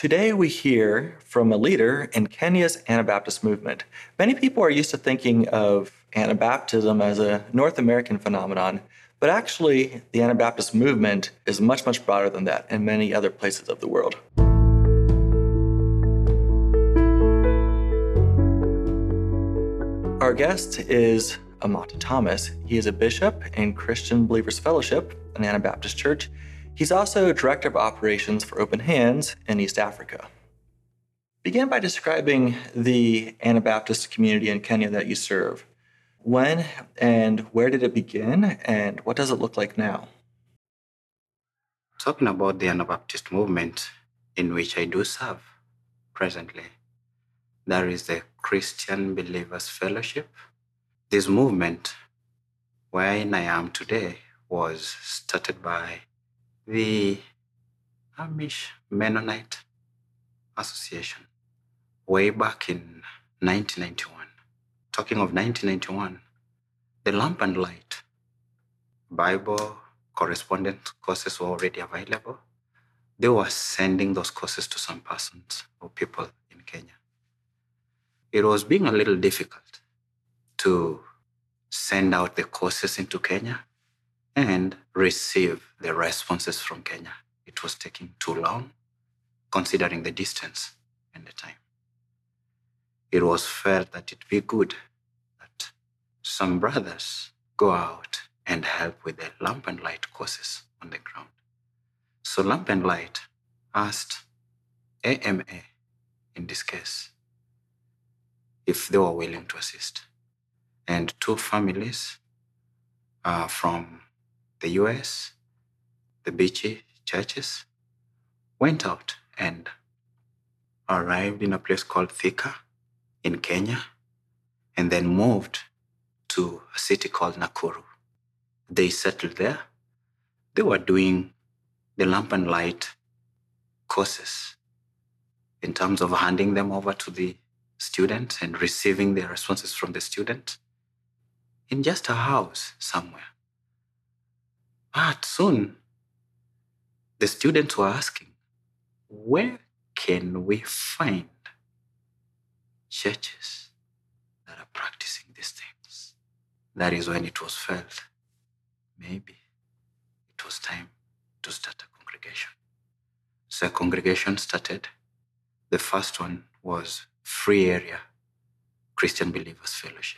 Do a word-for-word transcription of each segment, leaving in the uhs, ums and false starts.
Today, we hear from a leader in Kenya's Anabaptist movement. Many people are used to thinking of Anabaptism as a North American phenomenon, but actually, the Anabaptist movement is much, much broader than that in many other places of the world. Our guest is Amata Thomas. He is a bishop in Christian Believers Fellowship, an Anabaptist church. He's also director of operations for Open Hands in East Africa. Begin by describing the Anabaptist community in Kenya that you serve. When and where did it begin, and what does it look like now? Talking about the Anabaptist movement in which I do serve presently, there is the Christian Believers Fellowship. This movement, wherein I am today, was started by the Amish Mennonite Association way back in nineteen ninety-one. Talking of nineteen ninety-one, the Lamp and Light Bible correspondence courses were already available. They were sending those courses to some persons or people in Kenya. It was being a little difficult to send out the courses into Kenya and receive the responses from Kenya. It was taking too long, considering the distance and the time. It was felt that it'd be good that some brothers go out and help with the Lamp and Light courses on the ground. So Lamp and Light asked A M A, in this case, if they were willing to assist. And two families uh, from the U S, the Beachy churches, went out and arrived in a place called Thika in Kenya, and then moved to a city called Nakuru. They settled there. They were doing the Lamp and Light courses in terms of handing them over to the students and receiving their responses from the students in just a house somewhere. But soon, the students were asking, where can we find churches that are practicing these things? That is when it was felt, maybe it was time to start a congregation. So a congregation started. The first one was Free Area Christian Believers Fellowship.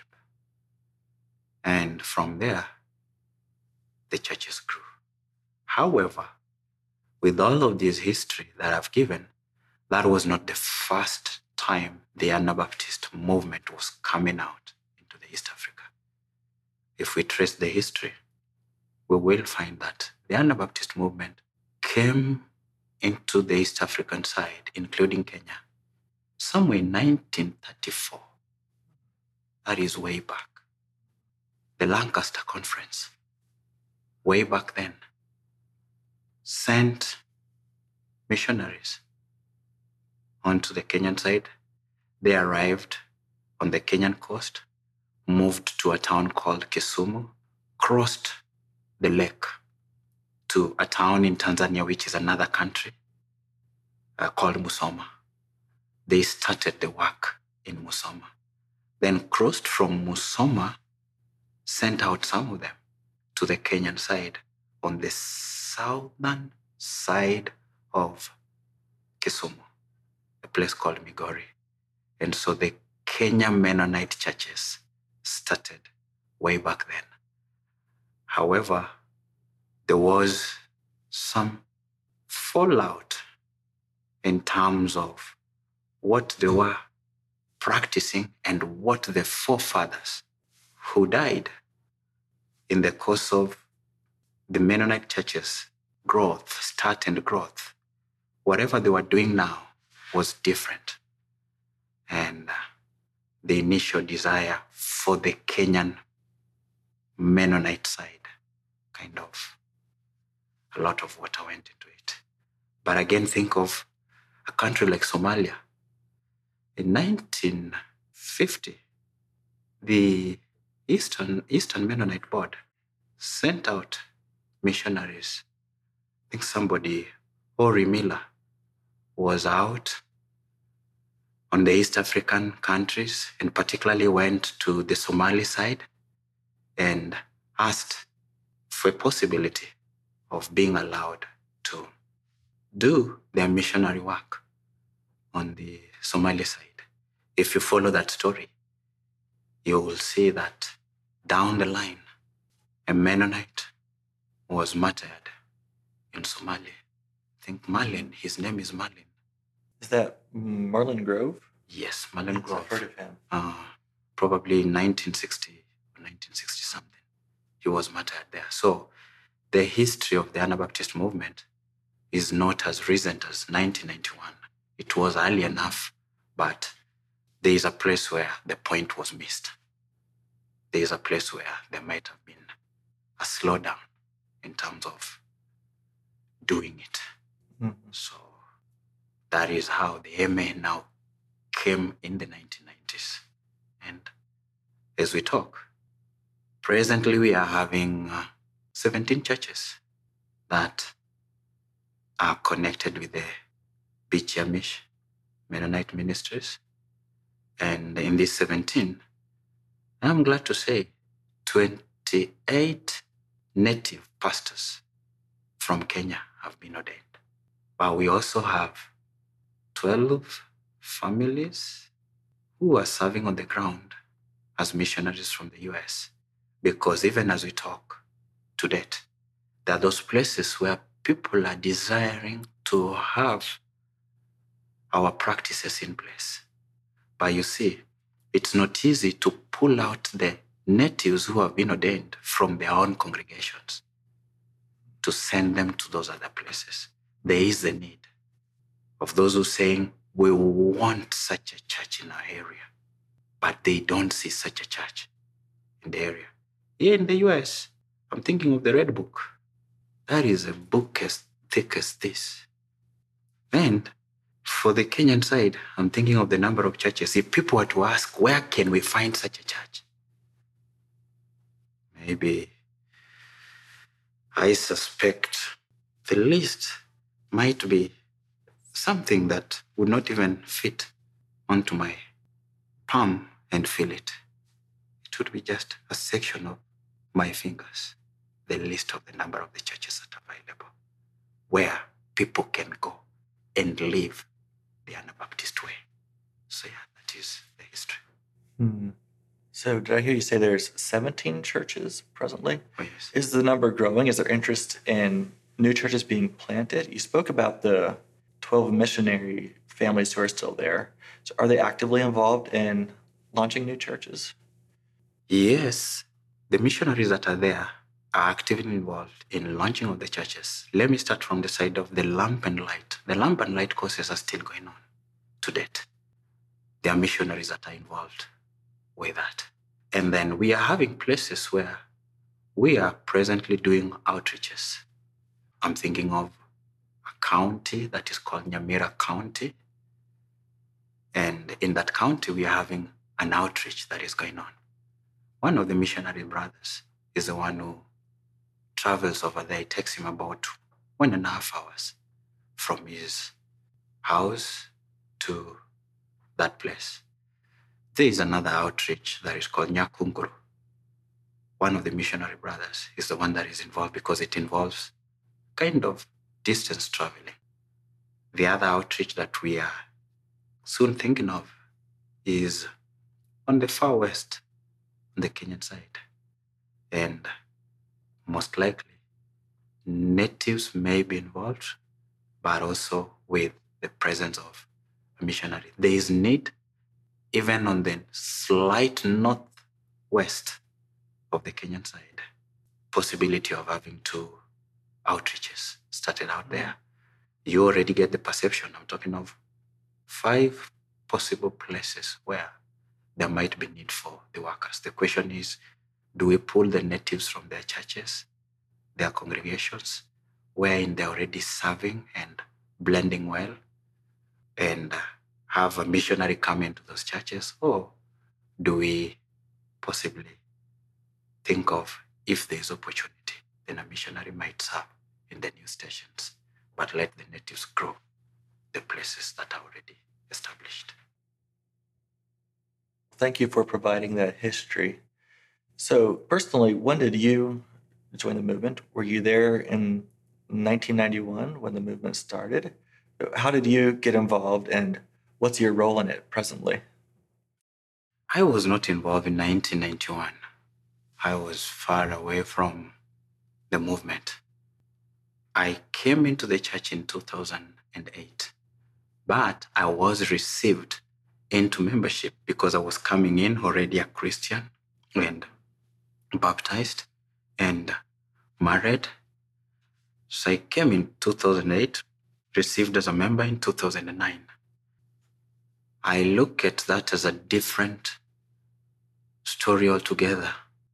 And from there, the churches grew. However, with all of this history that I've given, that was not the first time the Anabaptist movement was coming out into the East Africa. If we trace the history, we will find that the Anabaptist movement came into the East African side, including Kenya, somewhere in nineteen thirty-four. That is way back. The Lancaster Conference, way back then, sent missionaries onto the Kenyan side. They arrived on the Kenyan coast, moved to a town called Kisumu, crossed the lake to a town in Tanzania, which is another country, uh, called Musoma. They started the work in Musoma. Then crossed from Musoma, sent out some of them to the Kenyan side on the southern side of Kisumu, a place called Migori. And so the Kenya Mennonite churches started way back then. However, there was some fallout in terms of what they were practicing and what the forefathers who died in the course of the Mennonite churches' growth, start and growth, whatever they were doing now was different. And the initial desire for the Kenyan Mennonite side, kind of a lot of water went into it. But again, think of a country like Somalia. In nineteen fifty, the Eastern, Eastern Mennonite Board sent out missionaries. I think somebody, Ori Miller, was out on the East African countries and particularly went to the Somali side and asked for a possibility of being allowed to do their missionary work on the Somali side. If you follow that story, you will see that down the line, a Mennonite was martyred in Somalia. I think Marlin, his name is Marlin. Is that Marlin Grove? Yes, Marlin Yes, Grove. I've heard of him. Uh, probably nineteen sixty or nineteen sixty something. He was martyred there. So the history of the Anabaptist movement is not as recent as nineteen ninety-one. It was early enough, but there is a place where the point was missed. There is a place where there might have been a slowdown in terms of doing it. Mm-hmm. So that is how the M A now came in the nineteen nineties. And as we talk, presently we are having uh, seventeen churches that are connected with the Beach Amish Mennonite ministries. And in these seventeen, I'm glad to say twenty-eight native pastors from Kenya have been ordained. But we also have twelve families who are serving on the ground as missionaries from the U S. Because even as we talk to date, there are those places where people are desiring to have our practices in place. But you see, it's not easy to pull out the natives who have been ordained from their own congregations to send them to those other places. There is the need of those who are saying, we want such a church in our area, but they don't see such a church in the area. Here in the U S, I'm thinking of the Red Book. That is a book as thick as this. And for the Kenyan side, I'm thinking of the number of churches. If people were to ask, where can we find such a church? Maybe I suspect the list might be something that would not even fit onto my palm and feel it. It would be just a section of my fingers, the list of the number of the churches that are available, where people can go and live the Anabaptist way. So yeah, that is the history. Hmm. So did I hear you say there's seventeen churches presently? Oh, yes. Is the number growing? Is there interest in new churches being planted? You spoke about the twelve missionary families who are still there. So are they actively involved in launching new churches? Yes, the missionaries that are there are actively involved in launching of the churches. Let me start from the side of the Lamp and Light. The Lamp and Light courses are still going on to date. There are missionaries that are involved with that. And then we are having places where we are presently doing outreaches. I'm thinking of a county that is called Nyamira County. And in that county, we are having an outreach that is going on. One of the missionary brothers is the one who travels over there. It takes him about one and a half hours from his house to that place. There is another outreach that is called Nyakunguru. One of the missionary brothers is the one that is involved because it involves kind of distance traveling. The other outreach that we are soon thinking of is on the far west, on the Kenyan side. And most likely, natives may be involved, but also with the presence of a missionary. There is need, even on the slight northwest of the Kenyan side, possibility of having two outreaches started out there. You already get the perception. I'm talking of five possible places where there might be need for the workers. The question is, do we pull the natives from their churches, their congregations, wherein they're already serving and blending well, and have a missionary come into those churches? Or do we possibly think of, if there's opportunity, then a missionary might serve in the new stations, but let the natives grow the places that are already established. Thank you for providing that history. So, personally, when did you join the movement? Were you there in nineteen ninety-one when the movement started? How did you get involved, and what's your role in it presently? I was not involved in nineteen ninety-one. I was far away from the movement. I came into the church in two thousand eight, but I was received into membership because I was coming in already a Christian and baptized and married. So I came in two thousand eight, received as a member in two thousand nine. I look at that as a different story altogether,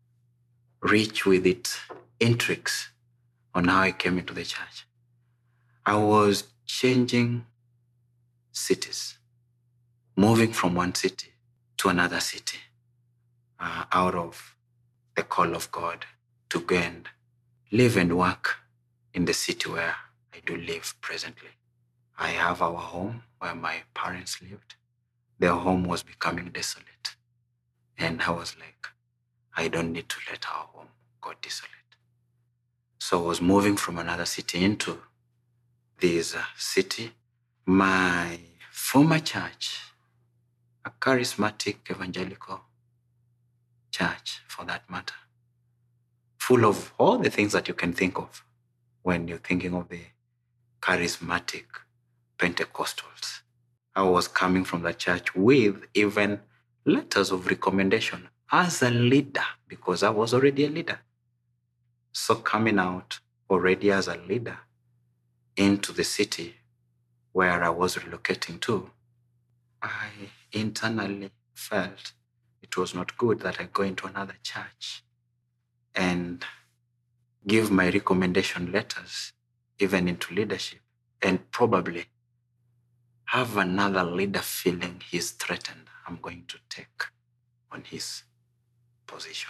rich with its intrigues on how I came into the church. I was changing cities, moving from one city to another city, uh, out of the call of God to go and live and work in the city where I do live presently. I have our home where my parents lived. Their home was becoming desolate. And I was like, I don't need to let our home go desolate. So I was moving from another city into this uh, city. My former church, a charismatic evangelical church for that matter, full of all the things that you can think of when you're thinking of the charismatic Pentecostals. I was coming from the church with even letters of recommendation as a leader, because I was already a leader. So coming out already as a leader into the city where I was relocating to, I internally felt it was not good that I go into another church and give my recommendation letters even into leadership, and probably have another leader feeling he's threatened I'm going to take on his position.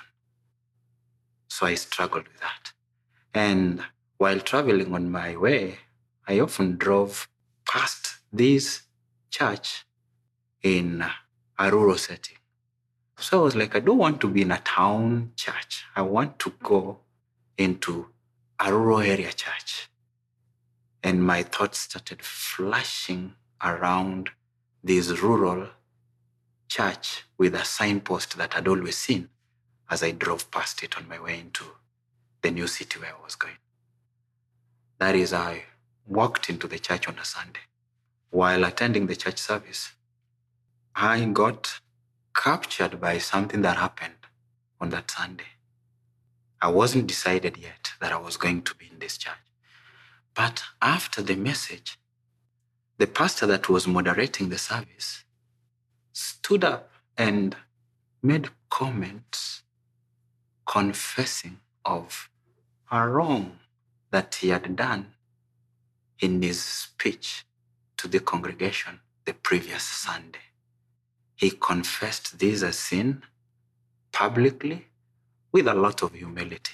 So I struggled with that. And while traveling on my way, I often drove past this church in a rural setting. So I was like, I don't want to be in a town church. I want to go into a rural area church. And my thoughts started flashing around this rural church with a signpost that I'd always seen as I drove past it on my way into the new city where I was going. That is, I walked into the church on a Sunday. While attending the church service, I got captured by something that happened on that Sunday. I wasn't decided yet that I was going to be in this church. But after the message, the pastor that was moderating the service stood up and made comments confessing of a wrong that he had done in his speech to the congregation the previous Sunday. He confessed this as sin publicly with a lot of humility.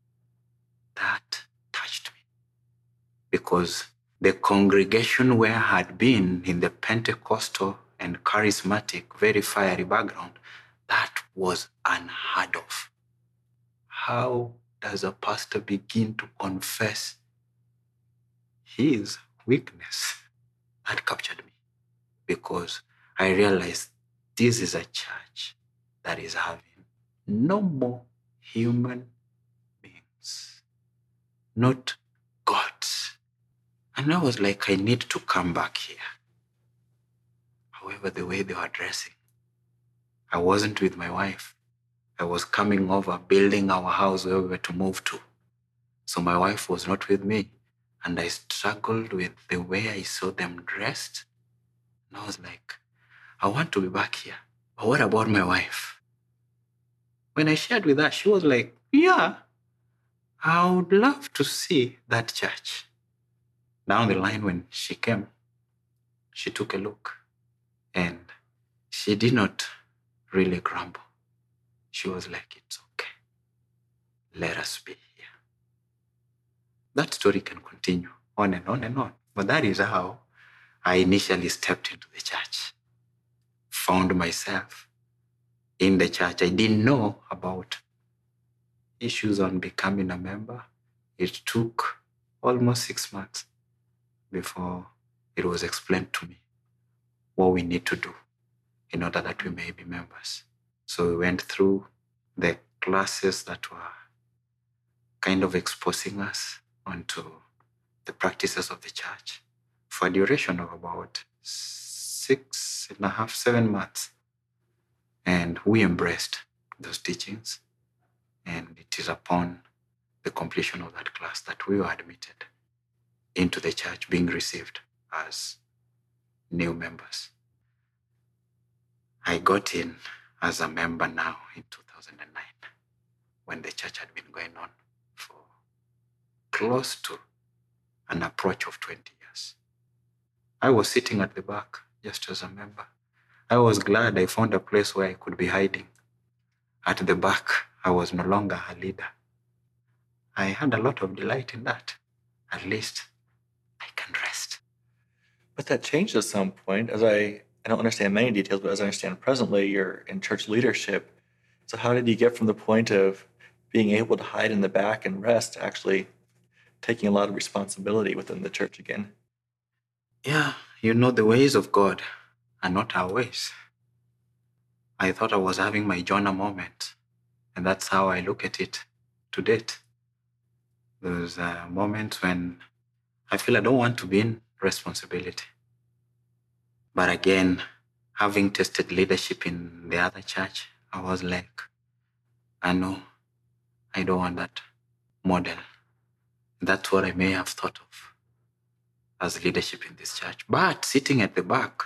That touched me, because the congregation where I had been in the Pentecostal and charismatic, very fiery background, that was unheard of. How does a pastor begin to confess his weakness? That captured me, because I realized this is a church that is having no more human beings, not gods. And I was like, I need to come back here. However, the way they were dressing, I wasn't with my wife. I was coming over, building our house where we were to move to. So my wife was not with me. And I struggled with the way I saw them dressed. And I was like, I want to be back here. But what about my wife? When I shared with her, she was like, yeah, I would love to see that church. Down the line, when she came, she took a look, and she did not really grumble. She was like, it's okay. Let us be here. That story can continue on and on and on. But that is how I initially stepped into the church, found myself in the church. I didn't know about issues on becoming a member. It took almost six months before it was explained to me what we need to do in order that we may be members. So we went through the classes that were kind of exposing us onto the practices of the church for a duration of about six and a half, seven months. And we embraced those teachings. And it is upon the completion of that class that we were admitted into the church, being received as new members. I got in as a member now in two thousand nine, when the church had been going on for close to an approach of twenty years. I was sitting at the back just as a member. I was glad I found a place where I could be hiding. At the back, I was no longer a leader. I had a lot of delight in that. At least I can rest. But that changed at some point. As I, I don't understand many details, but as I understand presently, you're in church leadership. So how did you get from the point of being able to hide in the back and rest to actually taking a lot of responsibility within the church again? Yeah, you know, the ways of God are not our ways. I thought I was having my Jonah moment, and that's how I look at it to date. Those uh, moments when I feel I don't want to be in responsibility. But again, having tested leadership in the other church, I was like, I know I don't want that model. That's what I may have thought of as leadership in this church. But sitting at the back,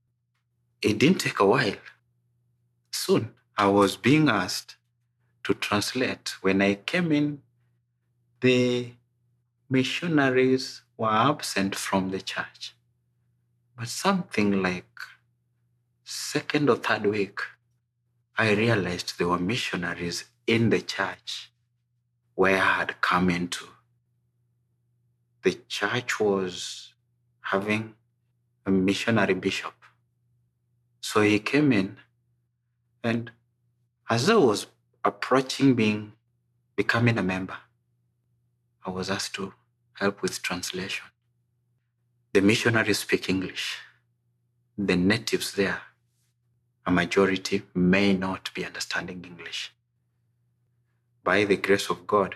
it didn't take a while. Soon, I was being asked to translate. When I came in, the missionaries were absent from the church. But something like second or third week, I realized there were missionaries in the church where I had come into. The church was having a missionary bishop. So he came in, and as I was approaching being, becoming a member, I was asked to help with translation. The missionaries speak English. The natives there, a majority, may not be understanding English. By the grace of God,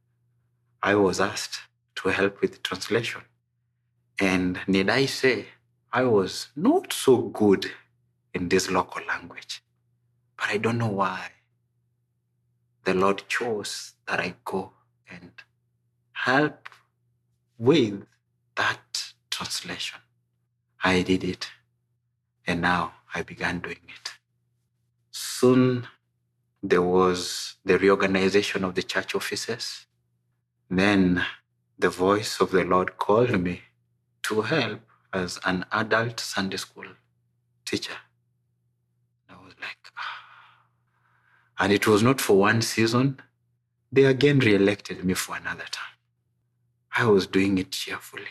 I was asked to help with translation. And need I say, I was not so good in this local language, but I don't know why the Lord chose that I go and help with that translation. I did it, and now I began doing it. Soon there was the reorganization of the church offices. Then the voice of the Lord called me to help as an adult Sunday school teacher. I was like, ah. And it was not for one season. They again re-elected me for another time. I was doing it cheerfully.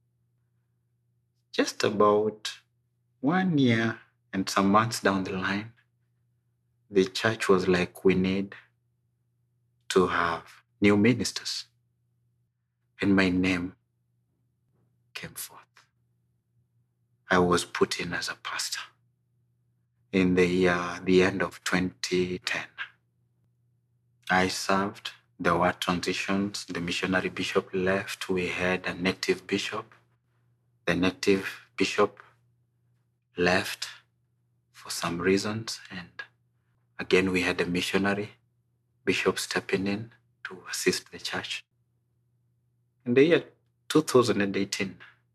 Just about one year and some months down the line, the church was like, we need to have new ministers. And my name came forth. I was put in as a pastor in the year, the end of twenty ten. I served. There were transitions. The missionary bishop left. We had a native bishop. The native bishop left for some reasons. And again, we had a missionary bishop stepping in to assist the church. In the year two thousand eighteen,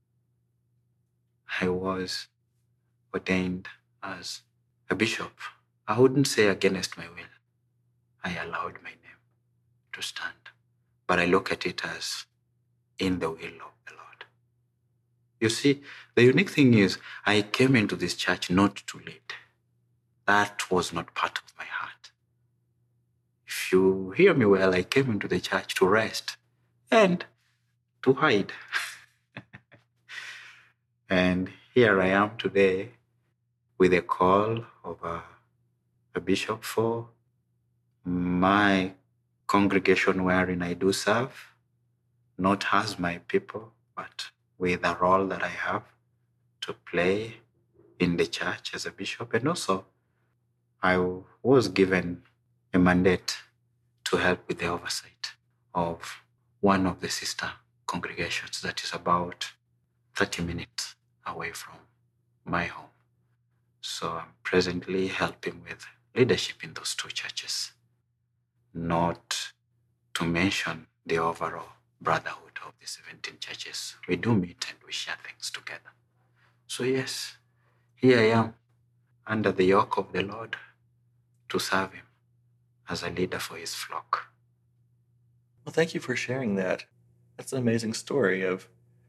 I was ordained as a bishop. I wouldn't say against my will. I allowed my name to stand. But I look at it as in the will of the Lord. You see, the unique thing is I came into this church not to lead. That was not part of my heart. If you hear me well, I came into the church to rest and to hide. And here I am today with a call of a, a bishop for my congregation wherein I do serve, not as my people, but with the role that I have to play in the church as a bishop. And also, I was given a mandate to help with the oversight of one of the sister congregations that is about thirty minutes away from my home. So I'm presently helping with leadership in those two churches, not to mention the overall brotherhood of the seventeen churches. We do meet and we share things together. So yes, here I am under the yoke of the Lord to serve him as a leader for his flock. Well, thank you for sharing that. That's an amazing story of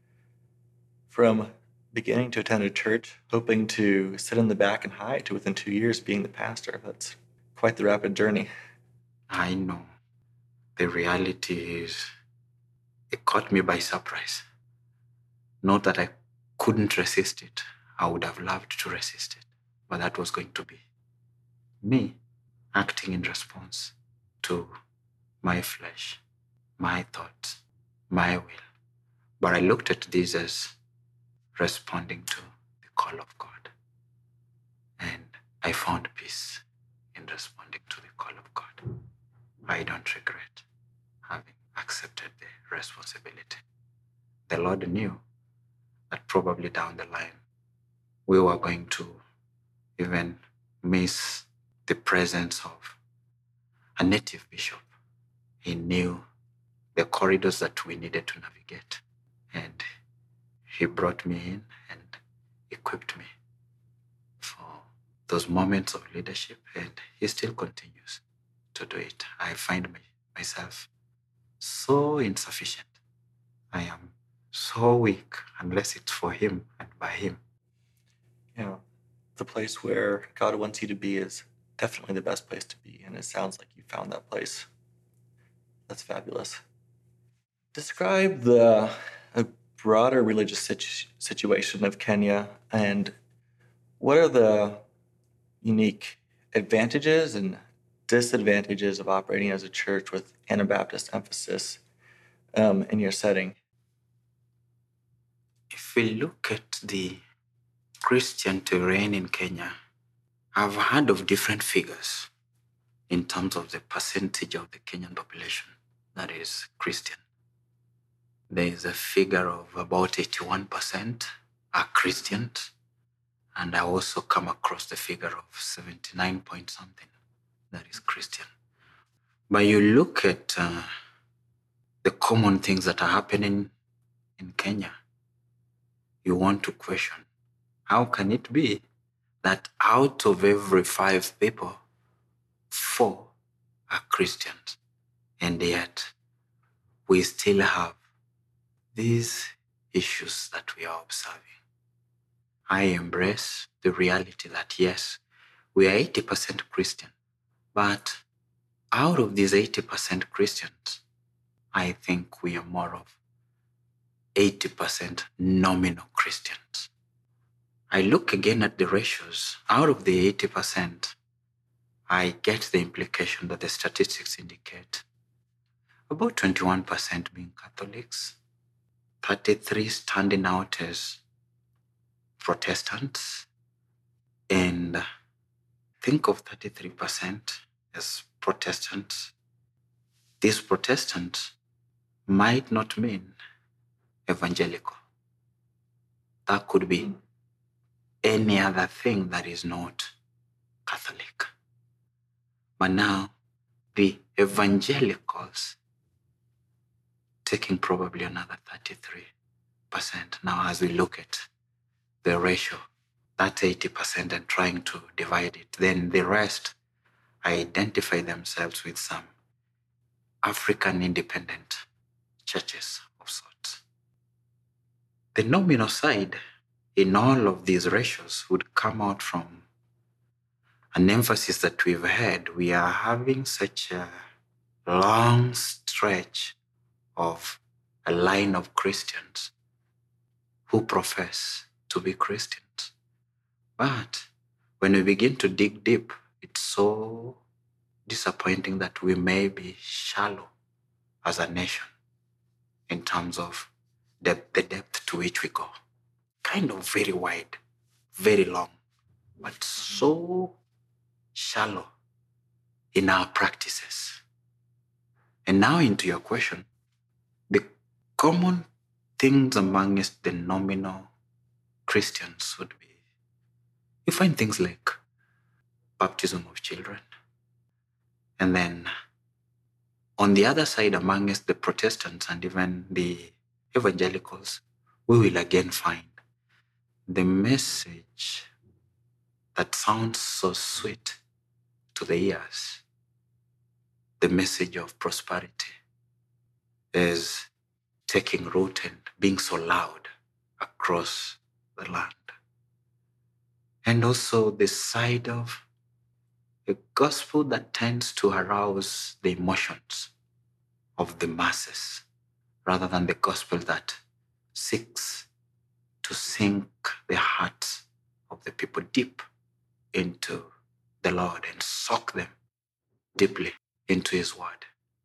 from beginning to attend a church, hoping to sit in the back and hide, to within two years being the pastor. That's quite the rapid journey. I know. The reality is, it caught me by surprise. Not that I couldn't resist it. I would have loved to resist it. But that was going to be me acting in response to my flesh, my thoughts, my will. But I looked at this as responding to the call of God. And I found peace in responding to the call of God. I don't regret having accepted the responsibility. The Lord knew that probably down the line, we were going to even miss the presence of a native bishop. He knew the corridors that we needed to navigate. And he brought me in and equipped me for those moments of leadership, and he still continues to do it. I find my, myself so insufficient. I am so weak unless it's for him and by him. Yeah, the place where God wants you to be is definitely the best place to be, and it sounds like you found that place. That's fabulous. Describe the a broader religious situ- situation of Kenya, and what are the unique advantages and disadvantages of operating as a church with Anabaptist emphasis um, in your setting? If we look at the Christian terrain in Kenya, I've heard of different figures in terms of the percentage of the Kenyan population that is Christian. There is a figure of about eighty-one percent are Christians, and I also come across the figure of seventy-nine point something that is Christian. But you look at uh, the common things that are happening in Kenya, you want to question, how can it be that out of every five people, four are Christians, and yet we still have these issues that we are observing? I embrace the reality that yes, we are eighty percent Christian, but out of these eighty percent Christians, I think we are more of eighty percent nominal Christians. I look again at the ratios. Out of the eighty percent, I get the implication that the statistics indicate about twenty-one percent being Catholics, thirty-three standing out as Protestants, and think of thirty-three percent as Protestants. These Protestants might not mean evangelical. That could be any other thing that is not Catholic. But now, the evangelicals taking probably another thirty-three percent. Now, as we look at the ratio, that's eighty percent, and trying to divide it, then the rest identify themselves with some African independent churches of sorts. The nominal side in all of these ratios would come out from an emphasis that we've had. We are having such a long stretch of a line of Christians who profess to be Christians. But when we begin to dig deep, it's so disappointing that we may be shallow as a nation in terms of the, the depth to which we go. Kind of very wide, very long, but so shallow in our practices. And now into your question, the common things amongst the nominal Christians would be, you find things like baptism of children. And then on the other side, amongst the Protestants and even the evangelicals, we will again find the message that sounds so sweet to the ears. The message of prosperity is taking root and being so loud across the land. And also the side of a gospel that tends to arouse the emotions of the masses rather than the gospel that seeks to sink the hearts of the people deep into the Lord and soak them deeply into His word.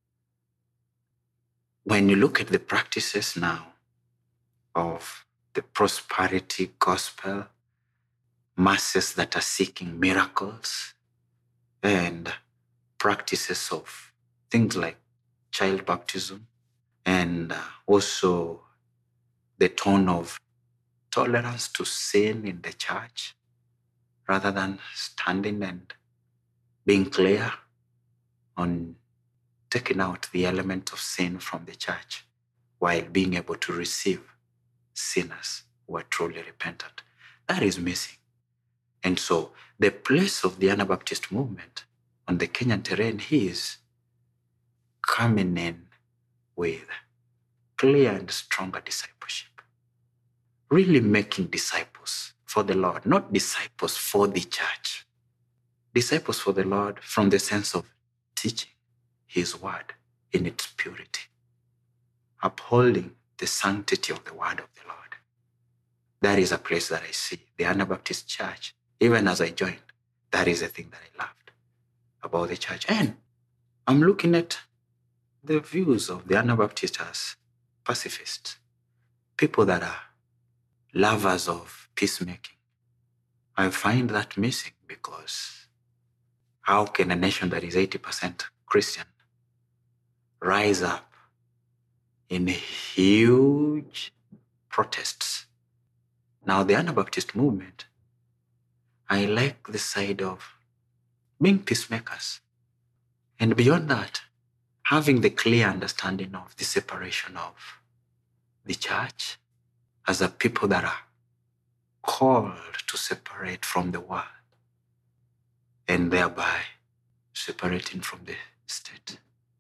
When you look at the practices now of the prosperity gospel, masses that are seeking miracles, and practices of things like child baptism, and uh, also the tone of tolerance to sin in the church, rather than standing and being clear on taking out the element of sin from the church while being able to receive sinners who are truly repentant. That is missing. And so the place of the Anabaptist movement on the Kenyan terrain is coming in with clear and stronger discipleship. Really making disciples for the Lord, not disciples for the church. Disciples for the Lord from the sense of teaching His word in its purity, upholding the sanctity of the word of the Lord. That is a place that I see the Anabaptist church. Even as I joined, that is a thing that I loved about the church. And I'm looking at the views of the Anabaptists as pacifists, people that are lovers of peacemaking. I find that missing, because how can a nation that is eighty percent Christian rise up in huge protests? Now, the Anabaptist movement, I like the side of being peacemakers. And beyond that, having the clear understanding of the separation of the church as a people that are called to separate from the world and thereby separating from the state.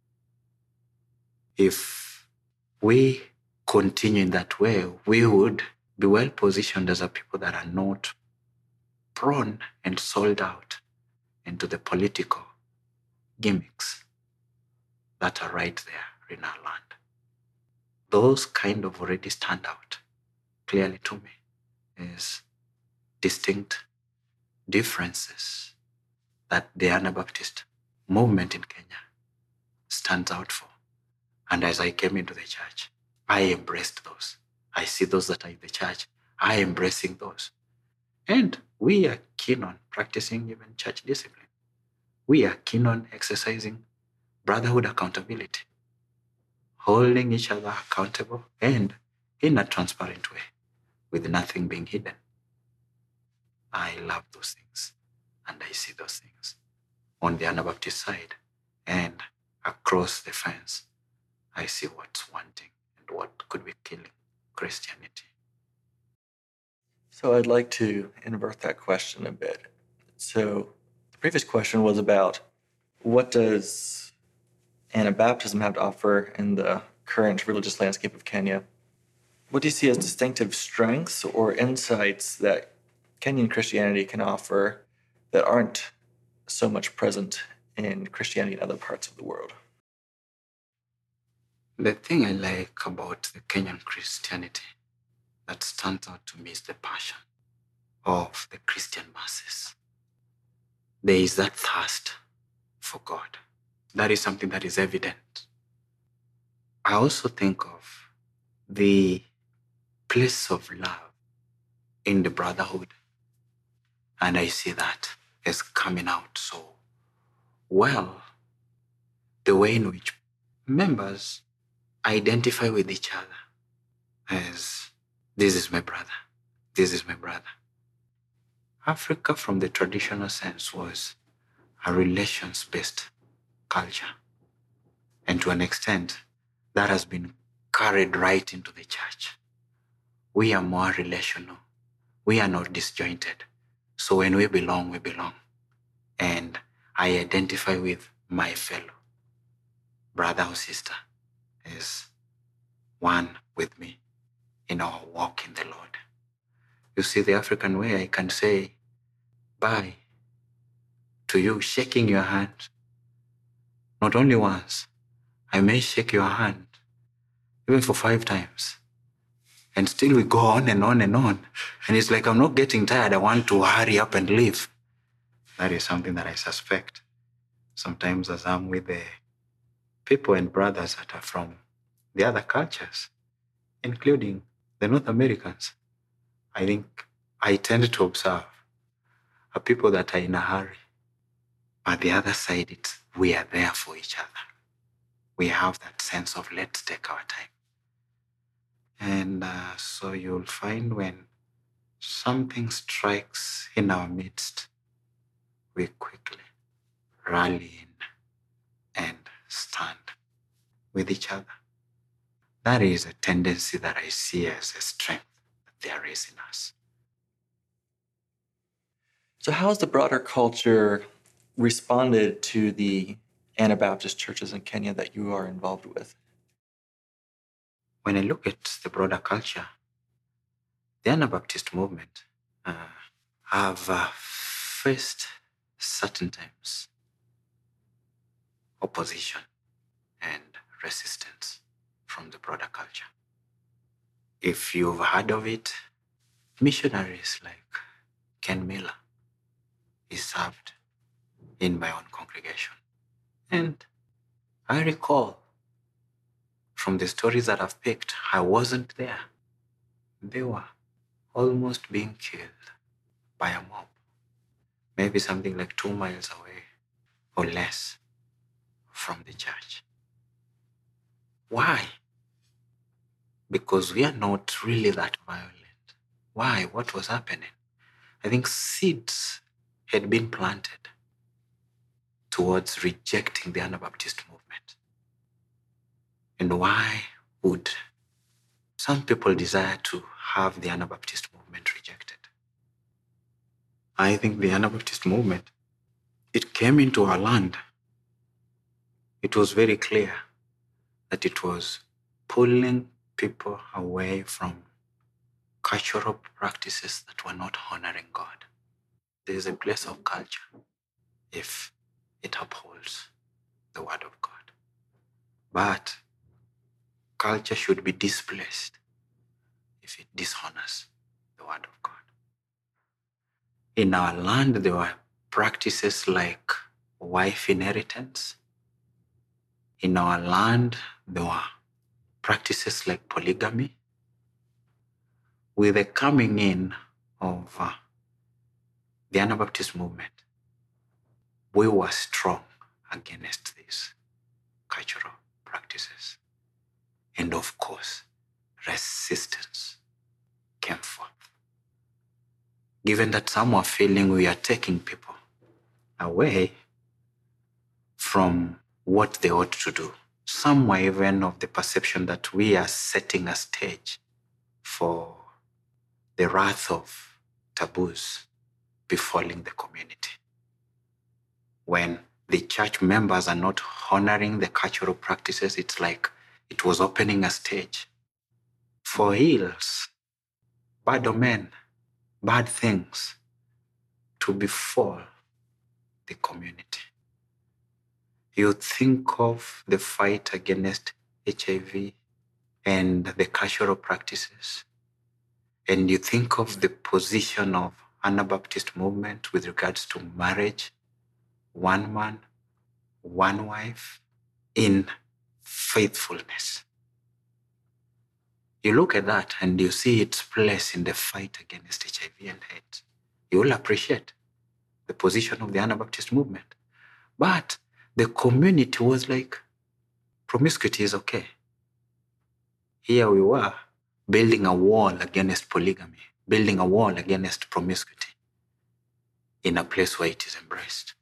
If we continue in that way, we would be well positioned as a people that are not prone and sold out into the political gimmicks that are right there in our land. Those kind of already stand out clearly to me as distinct differences that the Anabaptist movement in Kenya stands out for. And as I came into the church, I embraced those. I see those that are in the church, I embracing those. And we are keen on practicing even church discipline. We are keen on exercising brotherhood accountability, holding each other accountable, and in a transparent way, with nothing being hidden. I love those things, and I see those things on the Anabaptist side, and across the fence, I see what's wanting and what could be killing Christianity. So I'd like to invert that question a bit. So the previous question was about what does Anabaptism have to offer in the current religious landscape of Kenya? What do you see as distinctive strengths or insights that Kenyan Christianity can offer that aren't so much present in Christianity in other parts of the world? The thing I like about the Kenyan Christianity that stands out to me is the passion of the Christian masses. There is that thirst for God. That is something that is evident. I also think of the place of love in the brotherhood, and I see that as coming out so well. The way in which members identify with each other as, this is my brother, this is my brother. Africa, from the traditional sense, was a relations-based culture. And to an extent, that has been carried right into the church. We are more relational. We are not disjointed. So when we belong, we belong. And I identify with my fellow brother or sister as one with me in our walk in the Lord. You see, the African way, I can say bye to you, shaking your hand. Not only once, I may shake your hand, even for five times. And still we go on and on and on. And it's like I'm not getting tired. I want to hurry up and leave. That is something that I suspect. Sometimes as I'm with the people and brothers that are from the other cultures, including the North Americans, I think I tend to observe are people that are in a hurry. But the other side, it's we are there for each other. We have that sense of let's take our time. And uh, so you'll find when something strikes in our midst, we quickly rally in and stand with each other. That is a tendency that I see as a strength that there is in us. So how has the broader culture responded to the Anabaptist churches in Kenya that you are involved with? When I look at the broader culture, the Anabaptist movement uh, have uh, faced certain times opposition and resistance from the broader culture. If you've heard of it, missionaries like Ken Miller, he served in my own congregation. And I recall from the stories that I've picked, I wasn't there. They were almost being killed by a mob, maybe something like two miles away or less from the church. Why? Because we are not really that violent. Why? What was happening? I think seeds had been planted towards rejecting the Anabaptist movement. And why would some people desire to have the Anabaptist movement rejected? I think the Anabaptist movement, it came into our land. It was very clear that it was pulling people away from cultural practices that were not honoring God. There is a place of culture if it upholds the word of God. But culture should be displaced if it dishonors the word of God. In our land, there were practices like wife inheritance. In our land, there were practices like polygamy. With the coming in of uh, the Anabaptist movement, we were strong against these cultural practices. And of course, resistance came forth. Given that some were feeling we are taking people away from what they ought to do, some were even of the perception that we are setting a stage for the wrath of taboos befalling the community. When the church members are not honoring the cultural practices, it's like it was opening a stage for ills, bad omen, bad things to befall the community. You think of the fight against H I V and the cultural practices. and you think of the position of Anabaptist movement with regards to marriage, one man, one wife, in faithfulness. You look at that and you see its place in the fight against H I V and AIDS. You will appreciate the position of the Anabaptist movement. But the community was like, promiscuity is okay. Here we were building a wall against polygamy, building a wall against promiscuity in a place where it is embraced.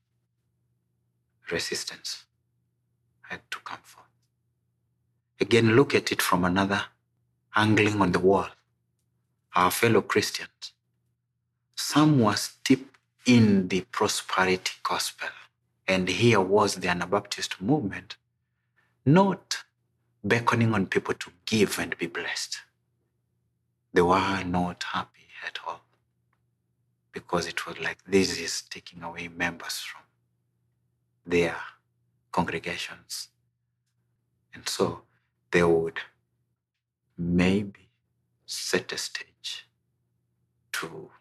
Resistance had to come forth. Again, look at it from another angling on the wall. Our fellow Christians, some were steeped in the prosperity gospel. And here was the Anabaptist movement, not beckoning on people to give and be blessed. They were not happy at all, because it was like, this is taking away members from their congregations. And so they would maybe set a stage to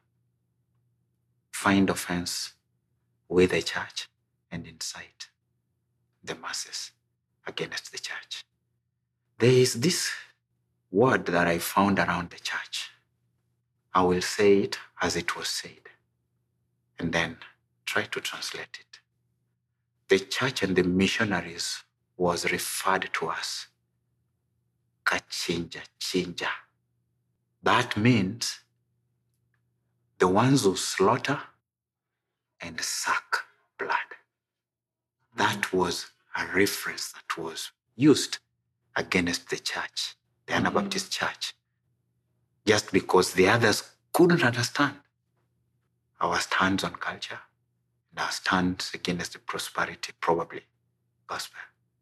find offense with the church and incite the masses against the church. There is this word that I found around the church. I will say it as it was said, and then try to translate it. The church and the missionaries was referred to as kachinja chinja. That means the ones who slaughter and suck blood. That was a reference that was used against the church, the Anabaptist church, just because the others couldn't understand our stance on culture and our stance against the prosperity, probably, gospel.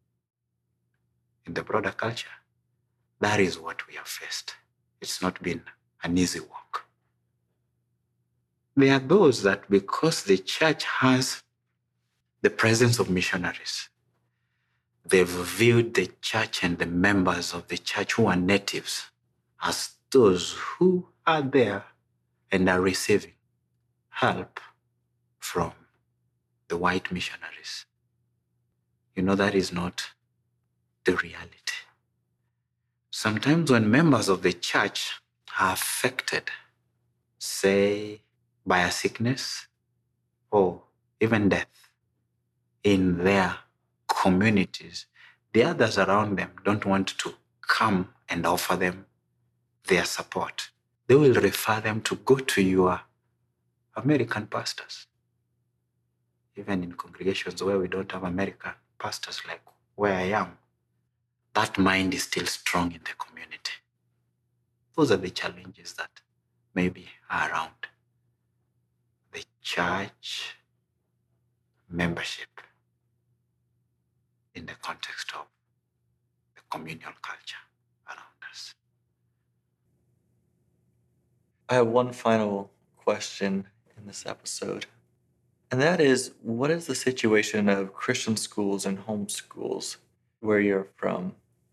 In the broader culture, that is what we have faced. It's not been an easy walk. There are those that, because the church has the presence of missionaries, they've viewed the church and the members of the church who are natives as those who are there and are receiving help from the white missionaries. You know, that is not the reality. Sometimes when members of the church are affected, say, by a sickness or even death in their communities, the others around them don't want to come and offer them their support. They will refer them to go to your American pastors. Even in congregations where we don't have American pastors, like where I am, that mind is still strong in the community. Those are the challenges that maybe are around the church membership in the context of the communal culture around us. I have one final question in this episode, and that is, what is the situation of Christian schools and homeschools where you're from?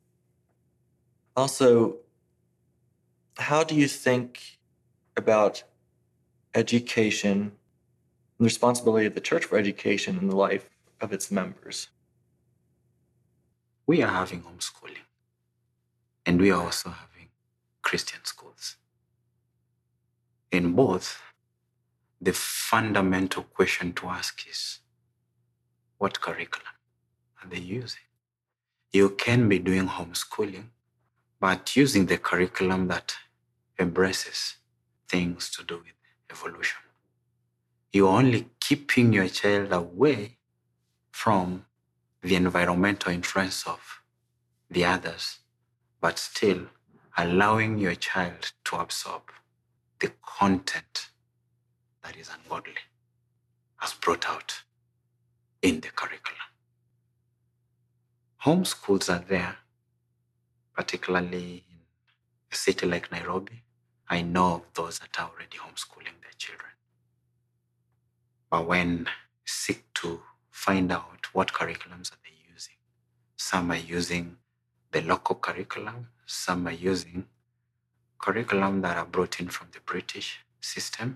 Also, how do you think about education and the responsibility of the church for education in the life of its members? We are having homeschooling, and we are also having Christian schools. In both, the fundamental question to ask is, what curriculum are they using? You can be doing homeschooling, but using the curriculum that embraces things to do with evolution. You're only keeping your child away from the environmental influence of the others, but still allowing your child to absorb the content that is ungodly as brought out in the curriculum. Homeschools are there, particularly in a city like Nairobi. I know of those that are already homeschooling their children. But when you seek to find out what curriculums are they using, some are using the local curriculum, some are using curriculum that are brought in from the British system.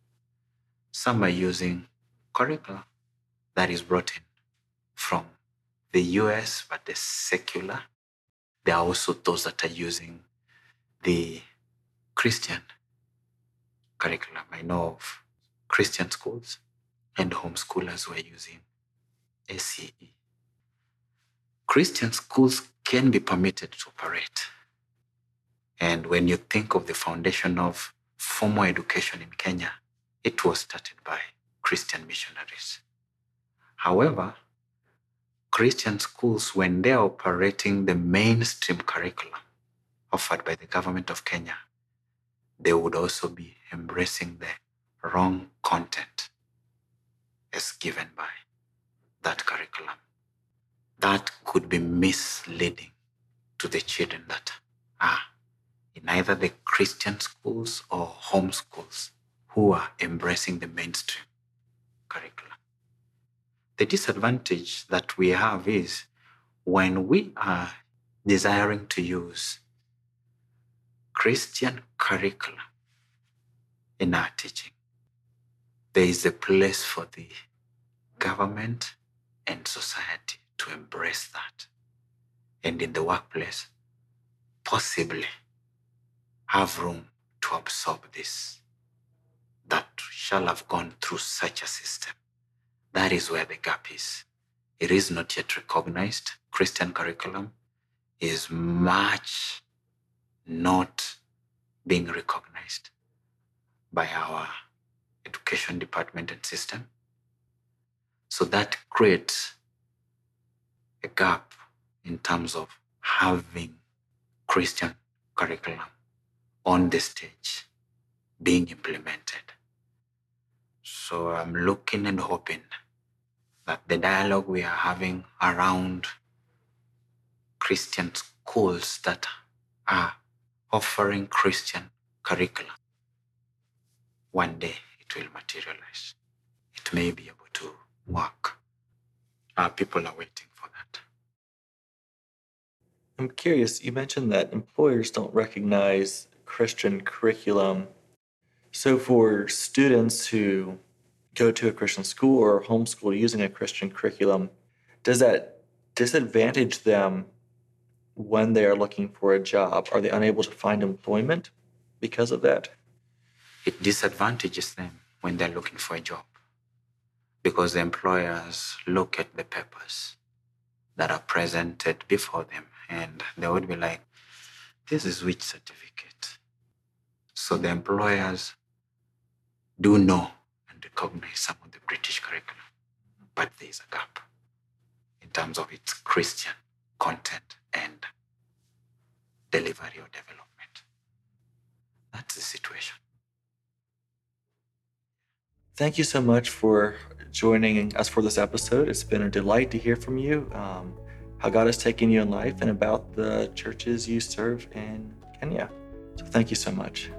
Some are using curriculum that is brought in from the U S, but the secular. There are also those that are using the Christian curriculum. I know of Christian schools and homeschoolers who are using S E E. Christian schools can be permitted to operate. And when you think of the foundation of formal education in Kenya, it was started by Christian missionaries. However, Christian schools, when they're operating the mainstream curriculum offered by the government of Kenya, they would also be embracing the wrong content as given by that curriculum. That could be misleading to the children that are in either the Christian schools or home schools who are embracing the mainstream curriculum. The disadvantage that we have is when we are desiring to use Christian curriculum in our teaching, there is a place for the government and society to embrace that. And in the workplace, possibly have room to absorb this, that shall have gone through such a system. That is where the gap is. It is not yet recognized. Christian curriculum is much not being recognized by our education department and system. So that creates a gap in terms of having Christian curriculum on the stage being implemented. So I'm looking and hoping that the dialogue we are having around Christian schools that are offering Christian curriculum, one day it will materialize. It may be able to work. Our people are waiting for that. I'm curious, you mentioned that employers don't recognize Christian curriculum. So for students who go to a Christian school or homeschool using a Christian curriculum, does that disadvantage them when they are looking for a job? Are they unable to find employment because of that? It disadvantages them when they're looking for a job because the employers look at the papers that are presented before them and they would be like, this is which certificate? So the employers do know and recognize some of the British curriculum, but there is a gap in terms of its Christian content and delivery or development. That's the situation. Thank you so much for joining us for this episode. It's been a delight to hear from you, um, how God has taken you in life and about the churches you serve in Kenya. So thank you so much.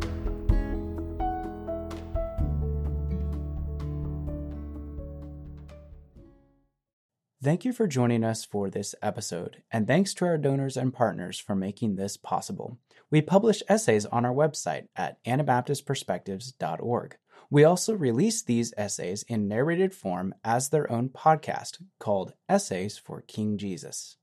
Thank you for joining us for this episode, and thanks to our donors and partners for making this possible. We publish essays on our website at anabaptist perspectives dot org. We also release these essays in narrated form as their own podcast called Essays for King Jesus.